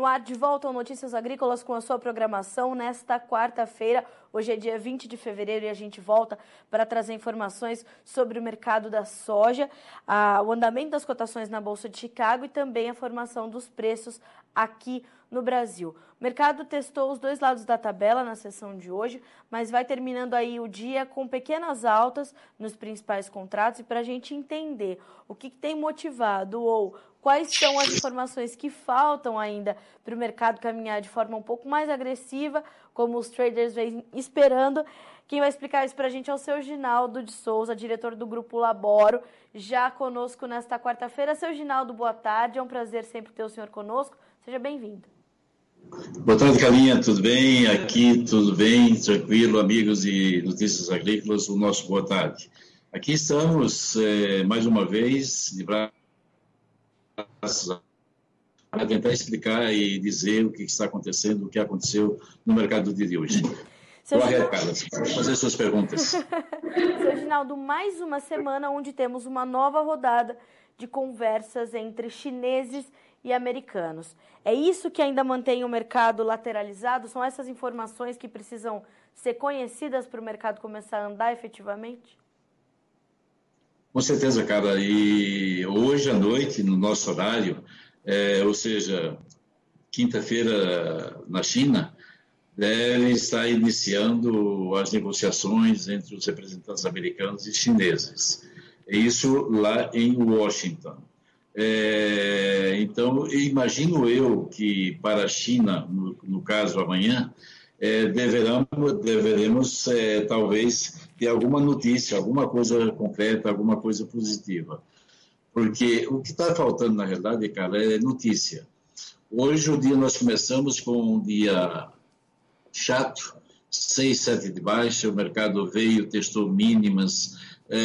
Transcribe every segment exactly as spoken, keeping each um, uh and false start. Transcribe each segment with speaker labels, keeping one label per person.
Speaker 1: No ar, de volta ao Notícias Agrícolas com a sua programação nesta quarta-feira. Hoje é dia vinte de fevereiro e a gente volta para trazer informações sobre o mercado da soja, a, o andamento das cotações na Bolsa de Chicago e também a formação dos preços aqui no Brasil. O mercado testou os dois lados da tabela na sessão de hoje, mas vai terminando aí o dia com pequenas altas nos principais contratos. E para a gente entender o que, que tem motivado ou quais são as informações que faltam ainda para o mercado caminhar de forma um pouco mais agressiva, como os traders vêm esperando, quem vai explicar isso para a gente é o seu Ginaldo de Souza, diretor do Grupo Laboro, já conosco nesta quarta-feira. Seu Ginaldo, boa tarde, é um prazer sempre ter o senhor conosco, seja bem-vindo.
Speaker 2: Boa tarde, Carlinha, tudo bem? Aqui tudo bem, tranquilo, amigos de Notícias Agrícolas, o nosso boa tarde. Aqui estamos, é, mais uma vez, de braços para tentar explicar e dizer o que está acontecendo, o que aconteceu no mercado do dia de hoje.
Speaker 1: Seu
Speaker 2: Boa
Speaker 1: Ginaldo...
Speaker 2: tarde, Carla, fazer suas perguntas.
Speaker 1: Seu Ginaldo, mais uma semana onde temos uma nova rodada de conversas entre chineses e americanos. É isso que ainda mantém o mercado lateralizado? São essas informações que precisam ser conhecidas para o mercado começar a andar efetivamente?
Speaker 2: Com certeza, cara. E hoje à noite, no nosso horário, é, ou seja, quinta-feira na China, deve estar iniciando as negociações entre os representantes americanos e chineses. Isso lá em Washington. É, então, imagino eu que para a China, no, no caso amanhã, é, deverão, deveremos é, talvez ter alguma notícia, alguma coisa concreta, alguma coisa positiva. Porque o que está faltando, na realidade, cara, é notícia. Hoje o dia nós começamos com um dia chato, seis, sete de baixa, o mercado veio, testou mínimas.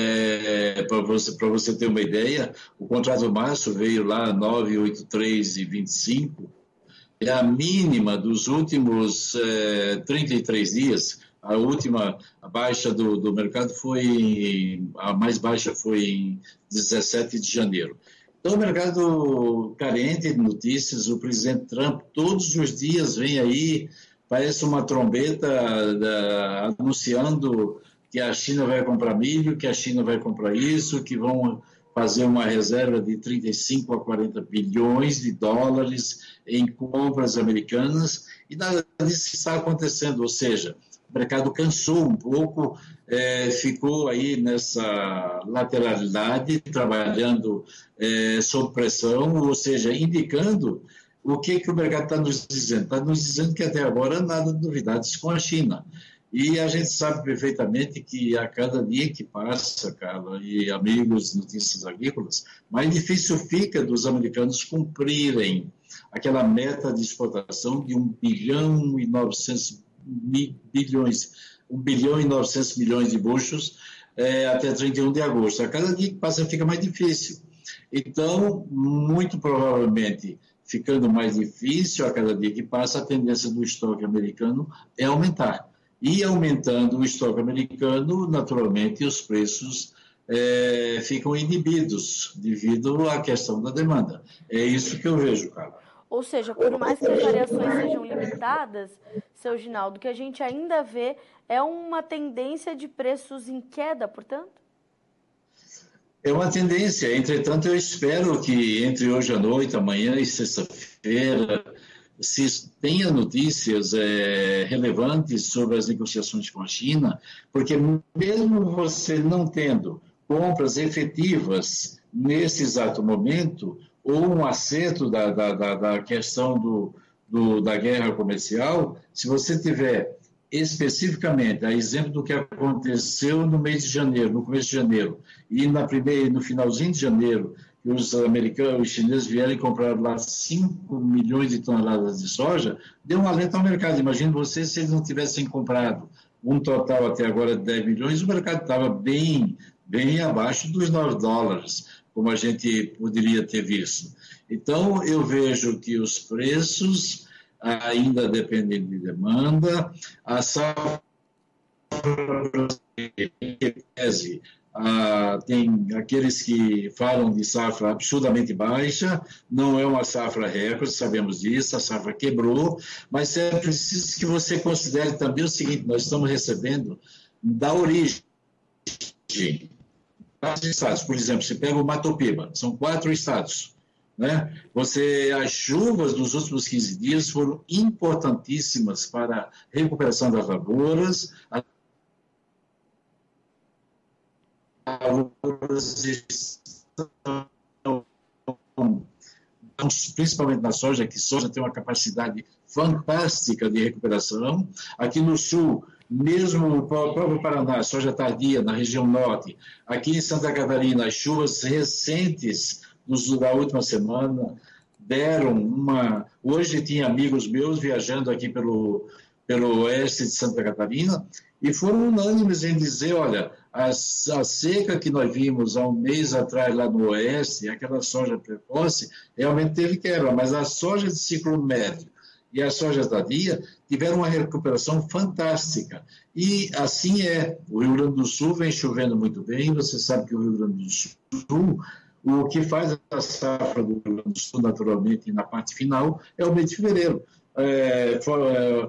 Speaker 2: É, para você, para você ter uma ideia, o contrato março veio lá nove vírgula oitenta e três e vinte e cinco, é a mínima dos últimos é, trinta e três dias. A última a baixa do, do mercado foi, a mais baixa foi em dezessete de janeiro. Então, o mercado carente de notícias, o presidente Trump todos os dias vem aí, parece uma trombeta da, anunciando que a China vai comprar milho, que a China vai comprar isso, que vão fazer uma reserva de trinta e cinco a quarenta bilhões de dólares em compras americanas, e nada disso está acontecendo, ou seja, o mercado cansou um pouco, é, ficou aí nessa lateralidade, trabalhando é, sob pressão, ou seja, indicando o que, que o mercado está nos dizendo. Está nos dizendo que até agora nada de novidades com a China. E a gente sabe perfeitamente que a cada dia que passa, Carla, e amigos de Notícias Agrícolas, mais difícil fica dos americanos cumprirem aquela meta de exportação de um bilhão e novecentos bilhões, um bilhão e novecentos milhões de buchos é, até trinta e um de agosto. A cada dia que passa fica mais difícil. Então, muito provavelmente, ficando mais difícil a cada dia que passa, a tendência do estoque americano é aumentar. E aumentando o estoque americano, naturalmente, os preços é, ficam inibidos devido à questão da demanda. É isso que eu vejo, Carla.
Speaker 1: Ou seja, por mais que as variações sejam limitadas, seu Ginaldo, o que a gente ainda vê é uma tendência de preços em queda, portanto?
Speaker 2: É uma tendência. Entretanto, eu espero que entre hoje à noite, amanhã e sexta-feira, se tenha notícias é, relevantes sobre as negociações com a China, porque mesmo você não tendo compras efetivas nesse exato momento, ou um acerto da, da, da, da questão do, do, da guerra comercial, se você tiver especificamente, a exemplo do que aconteceu no mês de janeiro, no começo de janeiro, e na primeira, no finalzinho de janeiro, que os americanos, os chineses vieram e compraram lá cinco milhões de toneladas de soja, deu um alento ao mercado. Imagine você se eles não tivessem comprado um total até agora de dez milhões, o mercado estava bem, bem abaixo dos nove dólares, como a gente poderia ter visto. Então, eu vejo que os preços ainda dependem de demanda, a safra Ah, tem aqueles que falam de safra absurdamente baixa, não é uma safra recorde, sabemos disso, a safra quebrou, mas é preciso que você considere também o seguinte: nós estamos recebendo da origem dos estados. Por exemplo, você pega o Mato Piba, são quatro estados, né? Você, as chuvas dos últimos quinze dias foram importantíssimas para a recuperação das lavouras. As lavouras estão, principalmente na soja, que soja tem uma capacidade fantástica de recuperação. Aqui no sul, mesmo o próprio Paraná, a soja tardia na região norte. Aqui em Santa Catarina, as chuvas recentes da última semana deram uma... Hoje tinha amigos meus viajando aqui pelo, pelo oeste de Santa Catarina e foram unânimes em dizer, olha, a, a seca que nós vimos há um mês atrás lá no oeste, aquela soja precoce, realmente teve quebra, mas a soja de ciclo médio e a soja tardia tiveram uma recuperação fantástica. E assim é. O Rio Grande do Sul vem chovendo muito bem, você sabe que o Rio Grande do Sul, o que faz a safra do Rio Grande do Sul, naturalmente, na parte final, é o mês de fevereiro. É, for,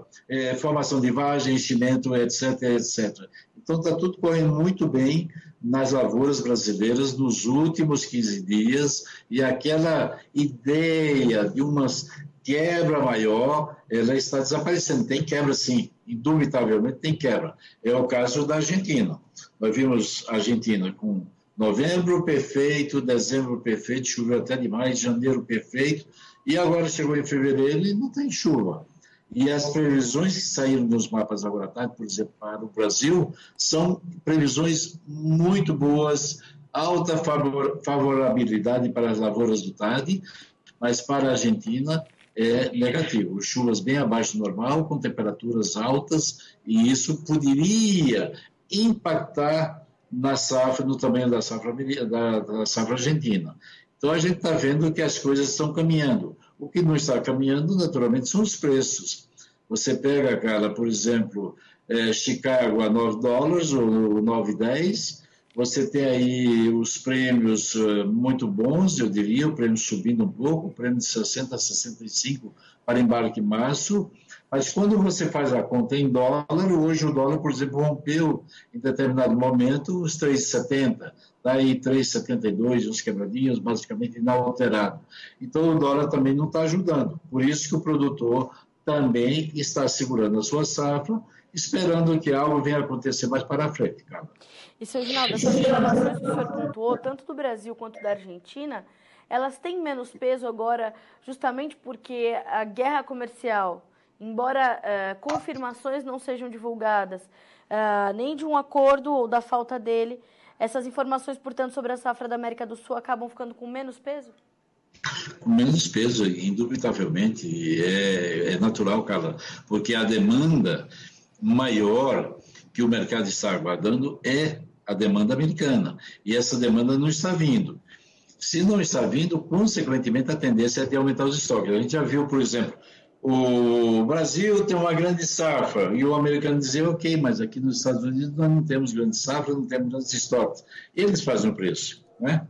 Speaker 2: é, formação de vagem, enchimento, etc, etcétera. Então, está tudo correndo muito bem nas lavouras brasileiras nos últimos quinze dias, e aquela ideia de umas quebra maior, ela está desaparecendo. Tem quebra, sim, indubitavelmente tem quebra. É o caso da Argentina. Nós vimos a Argentina com novembro perfeito, dezembro perfeito, choveu até demais, janeiro perfeito, e agora chegou em fevereiro e não tem chuva. E as previsões que saíram nos mapas agora à tarde, por exemplo, para o Brasil, são previsões muito boas, alta favor, favorabilidade para as lavouras do tarde, mas para a Argentina é negativo. Chuvas bem abaixo do normal, com temperaturas altas, e isso poderia impactar na safra, no tamanho da safra, da, da safra argentina. Então, a gente está vendo que as coisas estão caminhando. O que não está caminhando, naturalmente, são os preços. Você pega, cara, por exemplo, é, Chicago a nove dólares, ou nove e dez, você tem aí os prêmios uh, muito bons, eu diria, o prêmio subindo um pouco, o prêmio de sessenta a sessenta e cinco para embarque em março, mas quando você faz a conta em dólar, hoje o dólar, por exemplo, rompeu em determinado momento os três e setenta, daí três e setenta e dois, uns quebradinhos, basicamente inalterado. Então o dólar também não está ajudando, por isso que o produtor também está segurando a sua safra, esperando que algo venha acontecer mais para frente, cara.
Speaker 1: E, seu Ginaldo, essas informações que o senhor pontuou, tanto do Brasil quanto da Argentina, elas têm menos peso agora justamente porque a guerra comercial, embora uh, confirmações não sejam divulgadas, uh, nem de um acordo ou da falta dele, essas informações, portanto, sobre a safra da América do Sul acabam ficando com menos peso?
Speaker 2: Com menos peso, indubitavelmente, é, é natural, Carla, porque a demanda maior que o mercado está aguardando é a demanda americana, e essa demanda não está vindo. Se não está vindo, consequentemente, a tendência é de aumentar os estoques. A gente já viu, por exemplo, o Brasil tem uma grande safra, e o americano dizia, ok, mas aqui nos Estados Unidos nós não temos grande safra, não temos grandes estoques. Eles fazem o preço, né?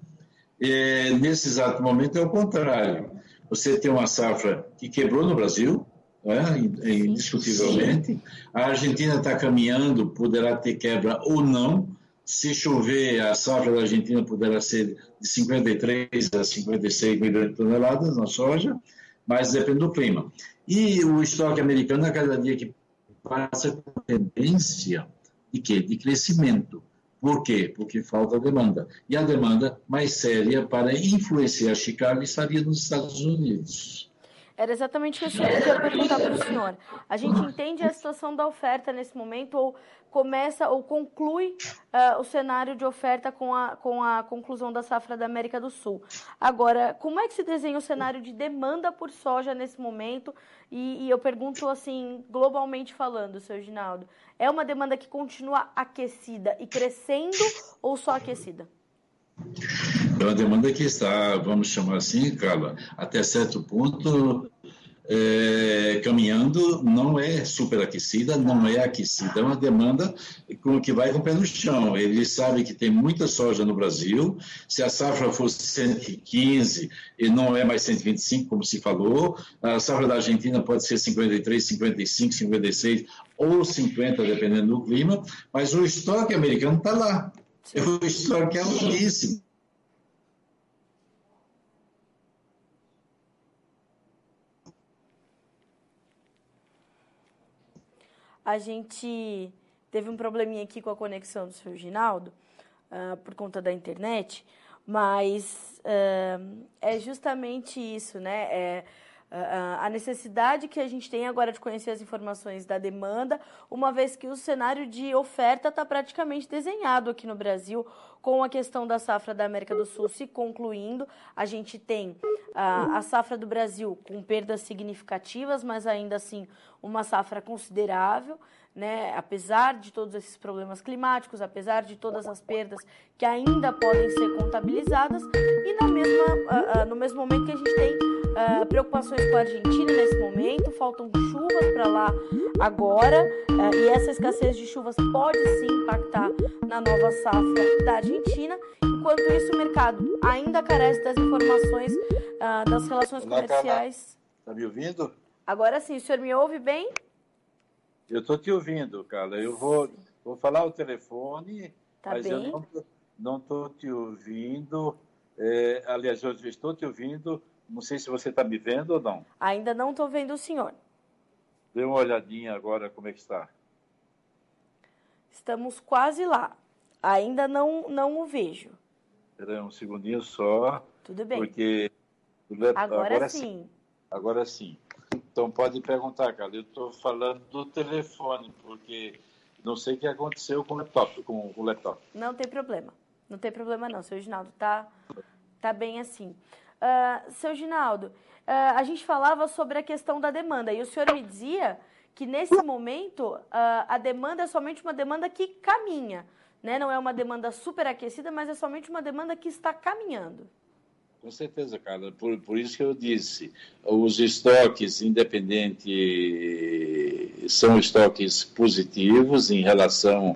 Speaker 2: E, nesse exato momento é o contrário. Você tem uma safra que quebrou no Brasil, né, indiscutivelmente. A Argentina está caminhando, poderá ter quebra ou não. Se chover, a safra da Argentina poderá ser de cinquenta e três a cinquenta e seis milhões de toneladas na soja, mas depende do clima. E o estoque americano, a cada dia que passa, com tendência de quê? De crescimento. Por quê? Porque falta demanda. E a demanda mais séria para influenciar Chicago estaria nos Estados Unidos.
Speaker 1: Era exatamente isso que eu queria perguntar para o senhor. A gente entende a situação da oferta nesse momento, ou começa ou conclui uh, o cenário de oferta com a, com a conclusão da safra da América do Sul. Agora, como é que se desenha o cenário de demanda por soja nesse momento? E, e eu pergunto assim, globalmente falando, seu Ginaldo, é uma demanda que continua aquecida e crescendo ou só aquecida?
Speaker 2: É uma demanda que está, vamos chamar assim, Carla, até certo ponto é, caminhando, não é superaquecida, não é aquecida, é uma demanda com, que vai com o pé no chão. Ele sabe que tem muita soja no Brasil, se a safra fosse cento e quinze e não é mais cento e vinte e cinco, como se falou, a safra da Argentina pode ser cinquenta e três, cinquenta e cinco, cinquenta e seis ou cinquenta, dependendo do clima, mas o estoque americano está lá. Sim. O estoque é altíssimo.
Speaker 1: A gente teve um probleminha aqui com a conexão do seu Ginaldo, uh, por conta da internet, mas uh, é justamente isso, né? É, uh, a necessidade que a gente tem agora de conhecer as informações da demanda, uma vez que o cenário de oferta está praticamente desenhado aqui no Brasil, com a questão da safra da América do Sul se concluindo. A gente tem uh, a safra do Brasil com perdas significativas, mas ainda assim uma safra considerável, né? Apesar de todos esses problemas climáticos, apesar de todas as perdas que ainda podem ser contabilizadas, e na mesma, uh, uh, no mesmo momento que a gente tem uh, preocupações com a Argentina nesse momento, faltam chuvas para lá agora, uh, e essa escassez de chuvas pode sim impactar na nova safra da Argentina. Enquanto isso, o mercado ainda carece das informações uh, das relações
Speaker 3: Olá,
Speaker 1: comerciais.
Speaker 3: Está me ouvindo?
Speaker 1: Agora sim, o senhor me ouve bem?
Speaker 3: Eu estou te ouvindo, Carla. Eu vou, vou falar o telefone,
Speaker 1: tá
Speaker 3: mas
Speaker 1: bem.
Speaker 3: eu não estou te ouvindo. É, aliás, eu estou te ouvindo. Não sei se você está me vendo ou não.
Speaker 1: Ainda não estou vendo o senhor.
Speaker 3: Dê uma olhadinha agora como é que está.
Speaker 1: Estamos quase lá. Ainda não, não o vejo.
Speaker 3: Espera aí um segundinho só.
Speaker 1: Tudo bem.
Speaker 3: Porque
Speaker 1: agora,
Speaker 3: agora
Speaker 1: sim.
Speaker 3: sim. Agora sim. Então pode perguntar, Carla. Eu estou falando do telefone, porque não sei o que aconteceu com o laptop. Com o laptop.
Speaker 1: Não tem problema. Não tem problema não, seu Ginaldo. Tá, tá bem assim. Uh, seu Ginaldo, uh, a gente falava sobre a questão da demanda. E o senhor me dizia que nesse momento uh, a demanda é somente uma demanda que caminha. Né? Não é uma demanda superaquecida, mas é somente uma demanda que está caminhando.
Speaker 3: Com certeza, Carla. Por, por isso que eu disse, os estoques independentes são estoques positivos em relação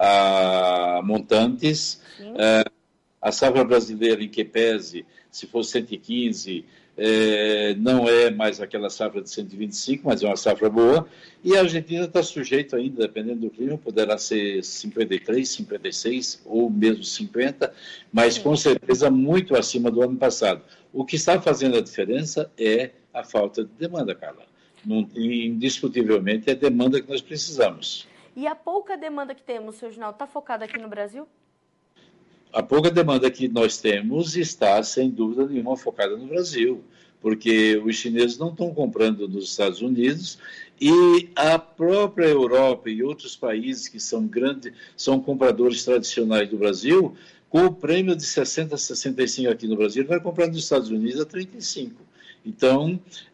Speaker 3: a montantes. É, a safra brasileira, em que pese, se for cento e quinze, é, não é mais aquela safra de cento e vinte e cinco, mas é uma safra boa. E a Argentina está sujeita ainda, dependendo do clima, poderá ser cinquenta e três, cinquenta e seis ou mesmo cinquenta, mas com certeza muito acima do ano passado. O que está fazendo a diferença é a falta de demanda, Carla. Indiscutivelmente é a demanda que nós precisamos.
Speaker 1: E a pouca demanda que temos, seu Ginaldo, está focada aqui no Brasil?
Speaker 3: A pouca demanda que nós temos está, sem dúvida nenhuma, focada no Brasil, porque os chineses não estão comprando nos Estados Unidos e a própria Europa e outros países que são grandes, são compradores tradicionais do Brasil, com o prêmio de sessenta, sessenta e cinco aqui no Brasil, vai comprar nos Estados Unidos a trinta e cinco. Então,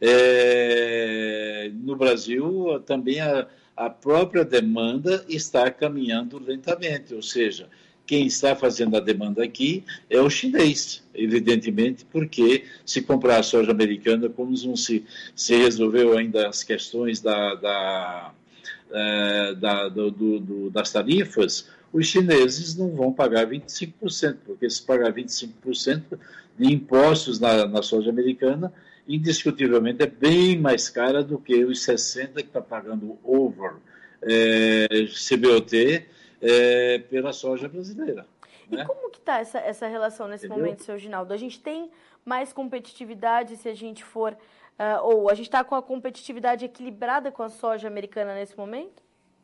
Speaker 3: é, no Brasil, também a, a própria demanda está caminhando lentamente, ou seja, quem está fazendo a demanda aqui é o chinês, evidentemente, porque se comprar a soja americana, como não se, se resolveu ainda as questões da, da, da, do, do, das tarifas, os chineses não vão pagar vinte e cinco por cento, porque se pagar vinte e cinco por cento de impostos na, na soja americana, indiscutivelmente é bem mais cara do que os sessenta por cento que está pagando over é, C B O T, É, pela soja brasileira.
Speaker 1: E
Speaker 3: né?
Speaker 1: como que está essa, essa relação nesse
Speaker 3: Entendeu?
Speaker 1: momento, seu Ginaldo? A gente tem mais competitividade se a gente for... Uh, ou a gente está com a competitividade equilibrada com a soja americana nesse momento?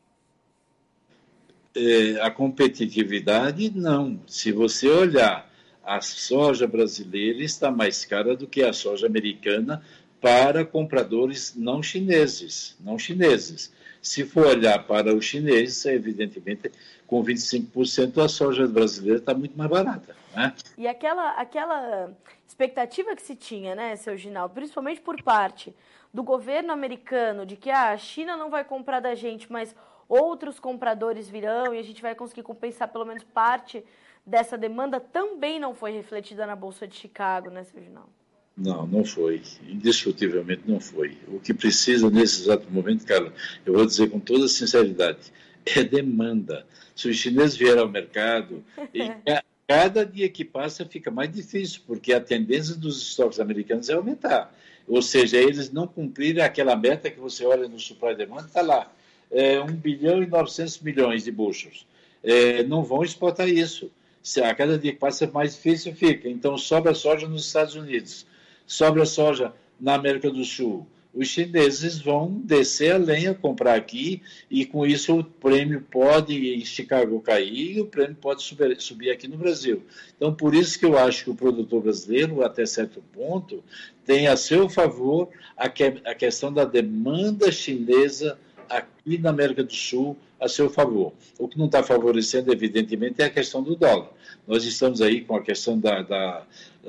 Speaker 3: É, a competitividade, não. Se você olhar, a soja brasileira está mais cara do que a soja americana para compradores não chineses, não chineses. Se for olhar para os chineses, evidentemente, com vinte e cinco por cento a soja brasileira está muito mais barata. Né?
Speaker 1: E aquela, aquela expectativa que se tinha, né, seu Ginaldo, principalmente por parte do governo americano, de que ah, a China não vai comprar da gente, mas outros compradores virão e a gente vai conseguir compensar pelo menos parte dessa demanda, também não foi refletida na Bolsa de Chicago, né, seu Ginaldo?
Speaker 3: Não, não foi. Indiscutivelmente não foi. O que precisa nesse exato momento, cara, eu vou dizer com toda sinceridade, é demanda. Se os chineses vierem ao mercado, e cada dia que passa fica mais difícil, porque a tendência dos estoques americanos é aumentar. Ou seja, eles não cumprirem aquela meta que você olha no supply demand, está lá, é, um bilhão e novecentos milhões de bushels. É, não vão exportar isso. Se a cada dia que passa, mais difícil fica. Então, sobra soja nos Estados Unidos, sobra soja na América do Sul. Os chineses vão descer a lenha, comprar aqui, e com isso o prêmio pode em Chicago cair e o prêmio pode subir, subir aqui no Brasil. Então, por isso que eu acho que o produtor brasileiro, até certo ponto, tem a seu favor a, que, a questão da demanda chinesa aqui na América do Sul a seu favor. O que não está favorecendo, evidentemente, é a questão do dólar. Nós estamos aí com a questão da, da,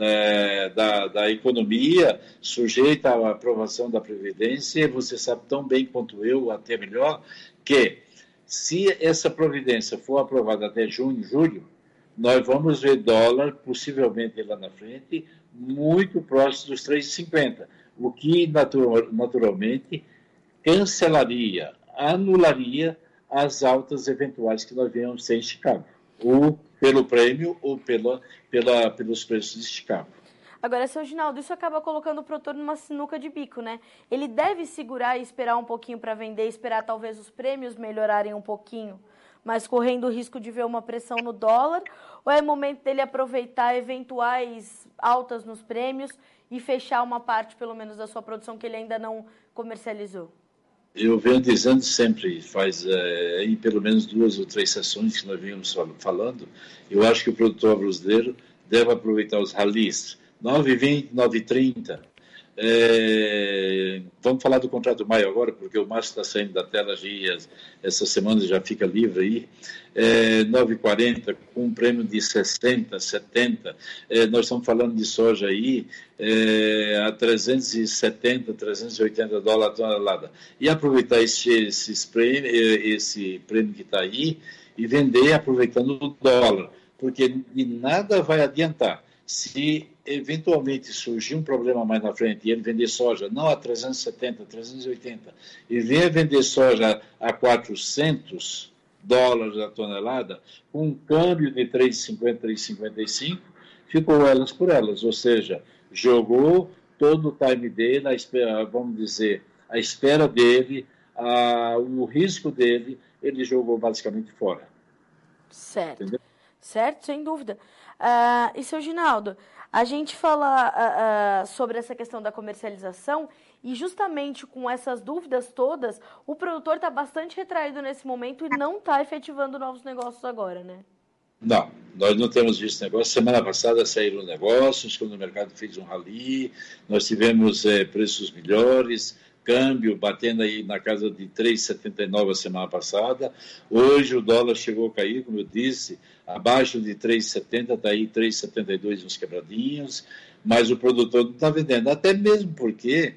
Speaker 3: é, da, da economia sujeita à aprovação da Previdência, e você sabe tão bem quanto eu, até melhor, que se essa providência for aprovada até junho, julho, nós vamos ver dólar, possivelmente lá na frente, muito próximo dos três vírgula cinquenta, o que natural, naturalmente cancelaria, anularia as altas eventuais que nós venhamos ter em Chicago, ou pelo prêmio ou pela, pela, pelos preços de Chicago.
Speaker 1: Agora, seu Ginaldo, isso acaba colocando o produtor numa sinuca de bico, né? Ele deve segurar e esperar um pouquinho para vender, esperar talvez os prêmios melhorarem um pouquinho, mas correndo o risco de ver uma pressão no dólar, ou é momento dele aproveitar eventuais altas nos prêmios e fechar uma parte, pelo menos, da sua produção que ele ainda não comercializou?
Speaker 3: Eu venho dizendo sempre, faz é, aí pelo menos duas ou três sessões que nós vínhamos falando, eu acho que o produtor brasileiro deve aproveitar os ralis, nove e vinte, nove e trinta. É, vamos falar do contrato maio agora, porque o Márcio está saindo da tela e essa semana já fica livre aí. É, nove e quarenta, com um prêmio de sessenta, setenta. É, nós estamos falando de soja aí é, a trezentos e setenta, trezentos e oitenta dólares a tonelada. E aproveitar esse, esse, prêmio, esse prêmio que está aí e vender aproveitando o dólar, porque de nada vai adiantar se eventualmente surgir um problema mais na frente e ele vender soja não a trezentos e setenta, trezentos e oitenta e vier vender soja a quatrocentos dólares a tonelada, com um câmbio de três vírgula cinquenta, três vírgula cinquenta e cinco, ficou elas por elas, ou seja, jogou todo o time dele, a espera, vamos dizer, a espera dele, a, o risco dele, ele jogou basicamente fora.
Speaker 1: Certo. Entendeu? Certo, sem dúvida. Uh, e, seu Ginaldo, a gente fala uh, uh, sobre essa questão da comercialização e justamente com essas dúvidas todas, o produtor está bastante retraído nesse momento e não está efetivando novos negócios agora, né?
Speaker 3: Não, nós não temos visto negócio. Semana passada saíram negócios, quando o mercado fez um rally, nós tivemos é, preços melhores, câmbio batendo aí na casa de três vírgula setenta e nove a semana passada. Hoje o dólar chegou a cair, como eu disse, abaixo de três vírgula setenta, está aí três vírgula setenta e dois uns quebradinhos, mas o produtor não está vendendo, até mesmo porque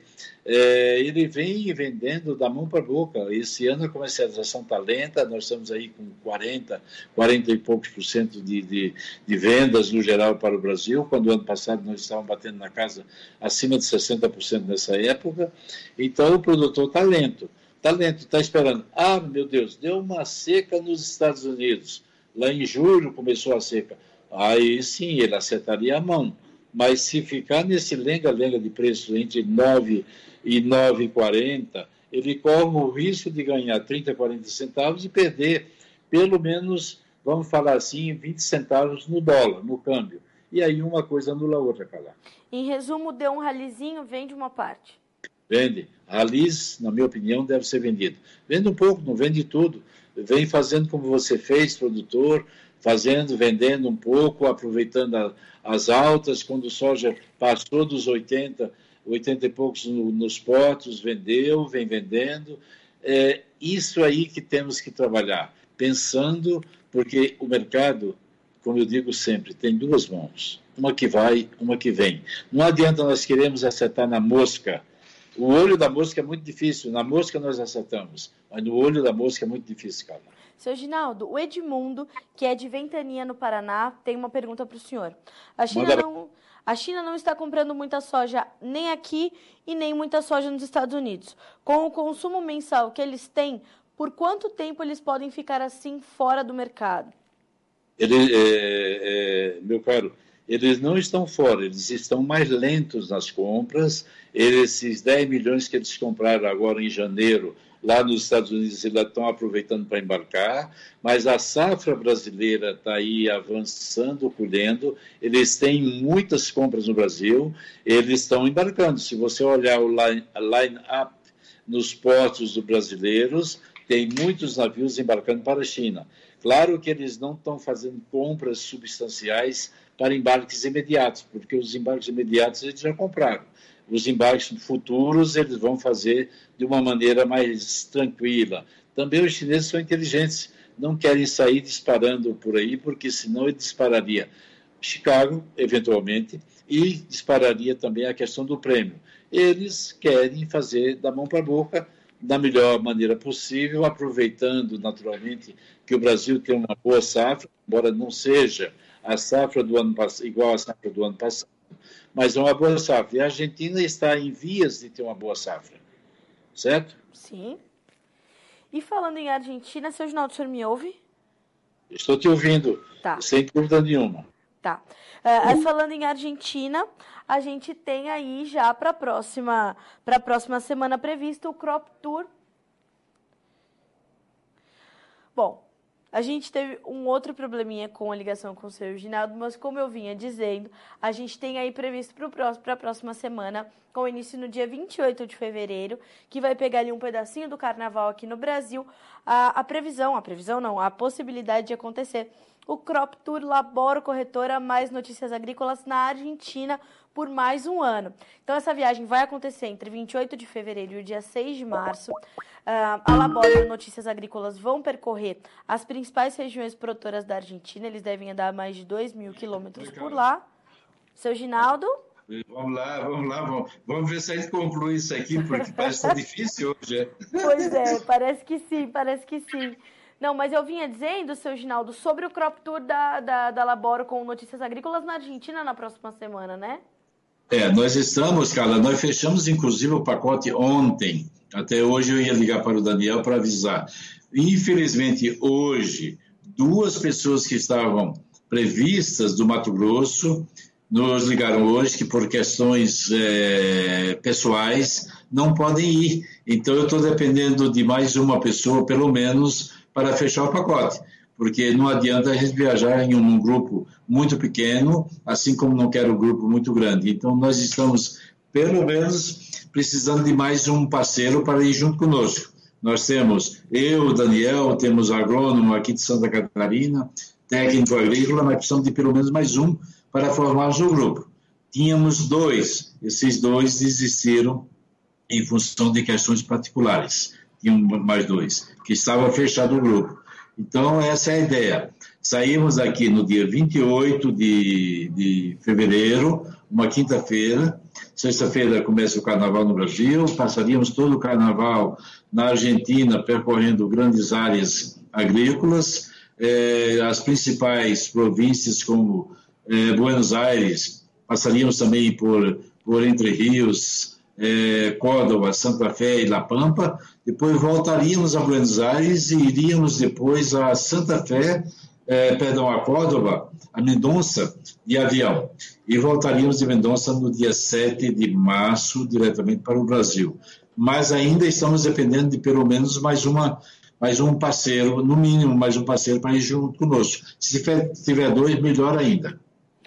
Speaker 3: é, ele vem vendendo da mão para a boca. Esse ano a comercialização está lenta, nós estamos aí com quarenta, quarenta e poucos por cento de, de, de vendas no geral para o Brasil, quando o ano passado nós estávamos batendo na casa acima de sessenta por cento nessa época. Então o produtor está lento, está lento, está esperando. Ah, meu Deus, deu uma seca nos Estados Unidos, lá em julho começou a seca, aí sim ele acertaria a mão. Mas se ficar nesse lenga-lenga de preço entre nove e nove e quarenta, ele corre o risco de ganhar trinta, quarenta centavos e perder pelo menos, vamos falar assim, vinte centavos no dólar, no câmbio. E aí uma coisa anula a outra, Carla.
Speaker 1: Em resumo, deu um ralizinho, vende uma parte.
Speaker 3: Vende. Ralis, na minha opinião, deve ser vendido. Vende um pouco, não vende tudo. Vem fazendo como você fez, produtor, fazendo, vendendo um pouco, aproveitando a, as altas, quando o soja passou dos oitenta, oitenta e poucos no, nos portos, vendeu, vem vendendo. É isso aí que temos que trabalhar, pensando, porque o mercado, como eu digo sempre, tem duas mãos, uma que vai, uma que vem. Não adianta nós queremos acertar na mosca. O olho da mosca é muito difícil, na mosca nós acertamos, mas no olho da mosca é muito difícil, Carla.
Speaker 1: Seu Ginaldo, o Edmundo, que é de Ventania, no Paraná, tem uma pergunta para o senhor. A China, não, a China não está comprando muita soja nem aqui e nem muita soja nos Estados Unidos. Com o consumo mensal que eles têm, por quanto tempo eles podem ficar assim fora do mercado?
Speaker 3: Ele, é, é, meu caro, eles não estão fora, eles estão mais lentos nas compras. Esses dez milhões que eles compraram agora em janeiro, lá nos Estados Unidos, eles estão aproveitando para embarcar, mas a safra brasileira está aí avançando, colhendo, eles têm muitas compras no Brasil, eles estão embarcando. Se você olhar o line-up nos portos dos brasileiros, tem muitos navios embarcando para a China. Claro que eles não estão fazendo compras substanciais para embarques imediatos, porque os embarques imediatos eles já compraram. Os embarques futuros eles vão fazer de uma maneira mais tranquila. Também os chineses são inteligentes, não querem sair disparando por aí, porque senão ele dispararia Chicago, eventualmente, e dispararia também a questão do prêmio. Eles querem fazer da mão para a boca, da melhor maneira possível, aproveitando naturalmente que o Brasil tem uma boa safra, embora não seja a safra do ano passado, igual à safra do ano passado, mas é uma boa safra. E a Argentina está em vias de ter uma boa safra, certo?
Speaker 1: Sim. E falando em Argentina, seu Ginaldo, o senhor me ouve?
Speaker 3: Estou te ouvindo,
Speaker 1: tá.
Speaker 3: Sem dúvida nenhuma.
Speaker 1: Tá. Uh, falando em Argentina, a gente tem aí já para a próxima, para a próxima semana previsto o Crop Tour. Bom, a gente teve um outro probleminha com a ligação com o seu Ginaldo, mas como eu vinha dizendo, a gente tem aí previsto para a próxima semana, com início no dia vinte e oito de fevereiro, que vai pegar ali um pedacinho do carnaval aqui no Brasil, a, a previsão, a previsão não, a possibilidade de acontecer o Crop Tour Laboro Corretora mais Notícias Agrícolas na Argentina por mais um ano. Então, essa viagem vai acontecer entre vinte e oito de fevereiro e o dia seis de março. Uh, a Laboro e Notícias Agrícolas vão percorrer as principais regiões produtoras da Argentina. Eles devem andar mais de dois mil quilômetros por lá. Seu Ginaldo?
Speaker 2: Vamos lá, vamos lá, vamos, vamos ver se a gente conclui isso aqui, porque parece que está difícil hoje. É?
Speaker 1: Pois é, parece que sim, parece que sim. Não, mas eu vinha dizendo, seu Ginaldo, sobre o Crop Tour da, da, da Laboro com Notícias Agrícolas na Argentina na próxima semana, né?
Speaker 2: É, nós estamos, Carla, nós fechamos inclusive o pacote ontem. Até hoje eu ia ligar para o Daniel para avisar. Infelizmente, hoje, duas pessoas que estavam previstas do Mato Grosso nos ligaram hoje que por questões é, pessoais não podem ir. Então, eu estou dependendo de mais uma pessoa, pelo menos, para fechar o pacote, porque não adianta a gente viajar em um grupo muito pequeno, assim como não quero um grupo muito grande. Então, nós estamos, pelo menos, precisando de mais um parceiro para ir junto conosco. Nós temos eu, Daniel, temos agrônomo aqui de Santa Catarina, técnico agrícola, mas precisamos de pelo menos mais um para formarmos o grupo. Tínhamos dois, esses dois desistiram em função de questões particulares. Tinham mais dois, que estava fechado o grupo. Então, essa é a ideia. Saímos aqui no dia vinte e oito de, de fevereiro, uma quinta-feira. Sexta-feira começa o carnaval no Brasil, passaríamos todo o carnaval na Argentina, percorrendo grandes áreas agrícolas, eh, as principais províncias como eh, Buenos Aires, passaríamos também por, por Entre Rios, É, Córdoba, Santa Fé e La Pampa, depois voltaríamos a Buenos Aires e iríamos depois a Santa Fé, é, perdão, a Córdoba, a Mendonça, de avião. E voltaríamos de Mendonça no dia sete de março, diretamente para o Brasil. Mas ainda estamos dependendo de pelo menos mais, uma, mais um parceiro, no mínimo mais um parceiro para ir junto conosco. Se tiver, tiver dois, melhor ainda.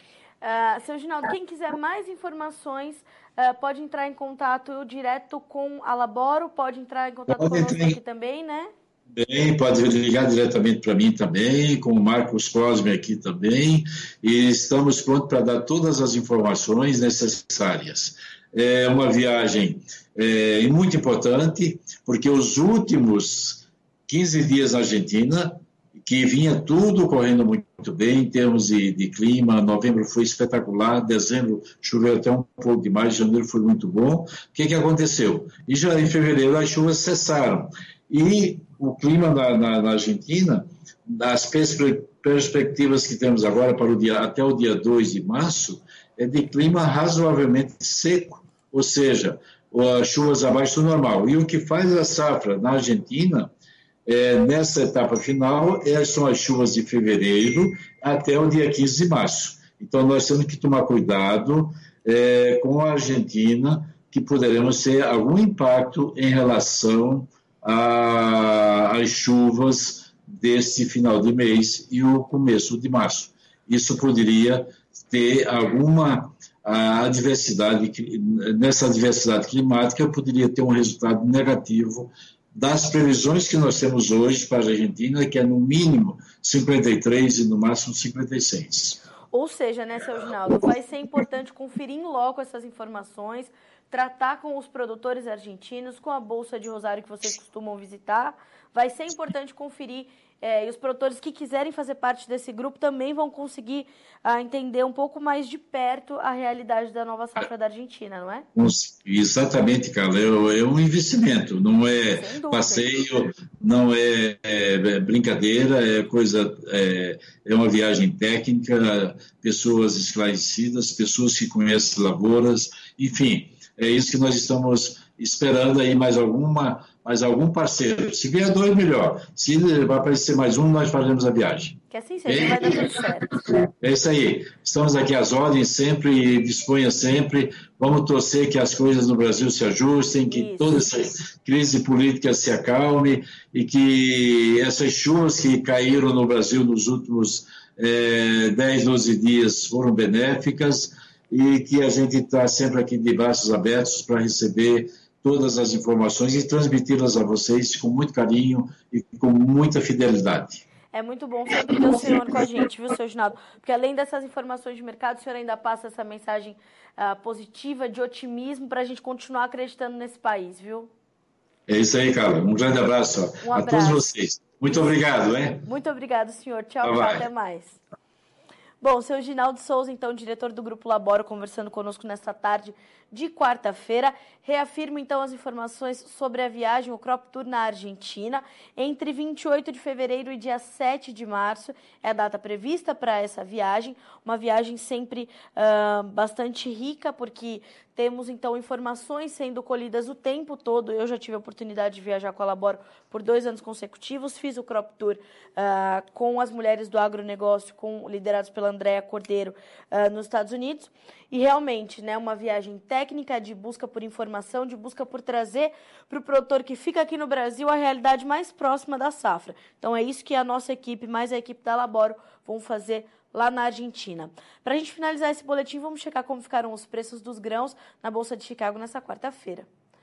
Speaker 1: Uh, seu Ginaldo, quem quiser mais informações, uh, pode entrar em contato direto com a Laboro, pode entrar em contato
Speaker 2: pode
Speaker 1: conosco
Speaker 2: entrar em...
Speaker 1: aqui também, né?
Speaker 2: Bem, pode ligar diretamente para mim também, com o Marcos Cosme aqui também, e estamos prontos para dar todas as informações necessárias. É uma viagem é, muito importante, porque os últimos quinze dias na Argentina, que vinha tudo correndo muito bem em termos de, de clima, novembro foi espetacular, dezembro choveu até um pouco demais, janeiro foi muito bom. O que, que aconteceu? E já em fevereiro as chuvas cessaram. E o clima na, na, na Argentina, das perspe perspectivas que temos agora para o dia, até o dia dois de março, é de clima razoavelmente seco, ou seja, chuvas abaixo do normal. E o que faz a safra na Argentina, é, nessa etapa final, é, são as chuvas de fevereiro até o dia quinze de março. Então, nós temos que tomar cuidado é, com a Argentina, que poderemos ter algum impacto em relação às chuvas deste final de mês e o começo de março. Isso poderia ter alguma a adversidade, nessa adversidade climática, poderia ter um resultado negativo das previsões que nós temos hoje para a Argentina, que é no mínimo cinquenta e três e no máximo cinquenta e seis.
Speaker 1: Ou seja, né, seu Ginaldo, vai ser importante conferir em loco essas informações, tratar com os produtores argentinos, com a Bolsa de Rosário que vocês costumam visitar. Vai ser importante conferir, é, e os produtores que quiserem fazer parte desse grupo também vão conseguir ah, entender um pouco mais de perto a realidade da nova safra da Argentina, não é?
Speaker 2: Exatamente, Carla. É, é um investimento, não é passeio, não é, é brincadeira, é coisa, é, é uma viagem técnica, pessoas esclarecidas, pessoas que conhecem lavouras, enfim, é isso que nós estamos esperando aí, mais alguma, mais algum parceiro. Se vier dois, melhor. Se vai aparecer mais um, nós faremos a viagem.
Speaker 1: Que assim seja, é, vai dar tudo certo.
Speaker 2: É isso aí. Estamos aqui às ordens sempre e disponha sempre. Vamos torcer que as coisas no Brasil se ajustem, que isso. Toda essa crise política se acalme e que essas chuvas que caíram no Brasil nos últimos é, dez, doze dias foram benéficas e que a gente está sempre aqui de braços abertos para receber todas as informações e transmiti-las a vocês com muito carinho e com muita fidelidade.
Speaker 1: É muito bom sempre ter o senhor com a gente, viu, seu Ginaldo? Porque além dessas informações de mercado, o senhor ainda passa essa mensagem uh, positiva, de otimismo, para a gente continuar acreditando nesse país, viu?
Speaker 2: É isso aí, Carla. Um grande abraço,
Speaker 1: um abraço
Speaker 2: a todos vocês. Muito obrigado, hein?
Speaker 1: Muito obrigado, senhor. Tchau,
Speaker 2: bye,
Speaker 1: tchau.
Speaker 2: bye.
Speaker 1: Até mais. Bom, seu Ginaldo Souza, então, diretor do Grupo Laboro, conversando conosco nesta tarde de quarta-feira. Reafirmo, então, as informações sobre a viagem, o Crop Tour na Argentina, entre vinte e oito de fevereiro e dia sete de março. É a data prevista para essa viagem, uma viagem sempre uh, bastante rica, porque temos, então, informações sendo colhidas o tempo todo. Eu já tive a oportunidade de viajar com a Laboro por dois anos consecutivos. Fiz o Crop Tour uh, com as mulheres do agronegócio, com, liderados pela Andréa Cordeiro, uh, nos Estados Unidos. E realmente, né, uma viagem técnica de busca por informação, de busca por trazer para o produtor que fica aqui no Brasil a realidade mais próxima da safra. Então, é isso que a nossa equipe, mais a equipe da Laboro, vão fazer lá na Argentina. Para a gente finalizar esse boletim, vamos checar como ficaram os preços dos grãos na Bolsa de Chicago nessa quarta-feira.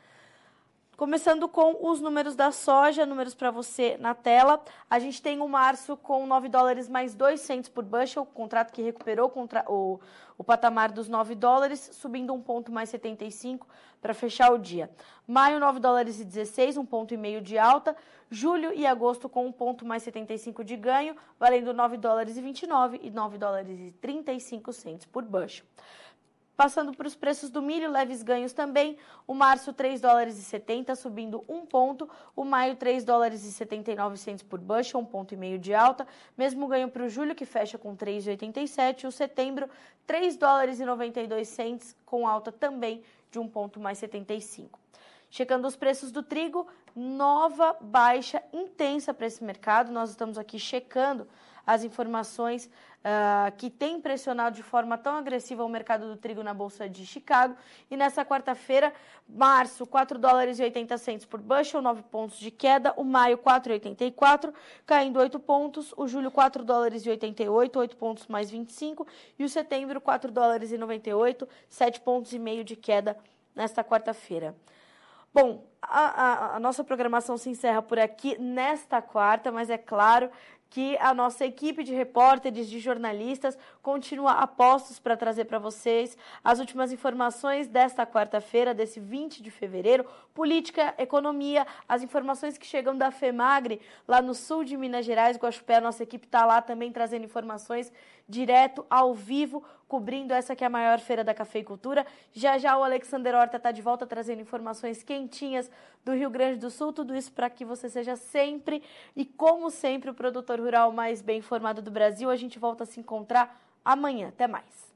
Speaker 1: Começando com os números da soja, números para você na tela. A gente tem o março com nove dólares mais dois centos por bushel, contrato que recuperou contra o, o patamar dos nove dólares, subindo um ponto mais setenta e cinco para fechar o dia. Maio, nove dólares e dezesseis, um ponto e meio de alta. Julho e agosto com um ponto mais setenta e cinco de ganho, valendo nove dólares e vinte e nove e nove dólares e trinta e cinco centos por bushel. Passando para os preços do milho, leves ganhos também. O março, três dólares e setenta, subindo um ponto. O maio, três dólares e setenta e nove centos por bushel, um ponto e meio de alta. Mesmo ganho para o julho, que fecha com três dólares e oitenta e sete. O setembro, três dólares e noventa e dois centos, com alta também de um ponto mais setenta e cinco. Checando os preços do trigo, nova baixa intensa para esse mercado. Nós estamos aqui checando as informações uh, que têm pressionado de forma tão agressiva o mercado do trigo na Bolsa de Chicago. E nessa quarta-feira, março, quatro dólares e oitenta centos por bushel, nove pontos de queda. O maio, quatro dólares e oitenta e quatro, caindo oito pontos. O julho, quatro dólares e oitenta e oito, oito pontos mais vinte e cinco. E o setembro, quatro dólares e noventa e oito, sete pontos e meio de queda nesta quarta-feira. Bom, a, a, a nossa programação se encerra por aqui nesta quarta, mas é claro que a nossa equipe de repórteres, de jornalistas, continua a postos para trazer para vocês as últimas informações desta quarta-feira, desse vinte de fevereiro, política, economia, as informações que chegam da FEMAGRE, lá no sul de Minas Gerais, Guaxupé. A nossa equipe está lá também trazendo informações direto, ao vivo, cobrindo essa que é a maior feira da cafeicultura. Já já o Alexander Horta está de volta trazendo informações quentinhas do Rio Grande do Sul, tudo isso para que você seja sempre e como sempre o produtor rural mais bem informado do Brasil. A gente volta a se encontrar amanhã. Até mais.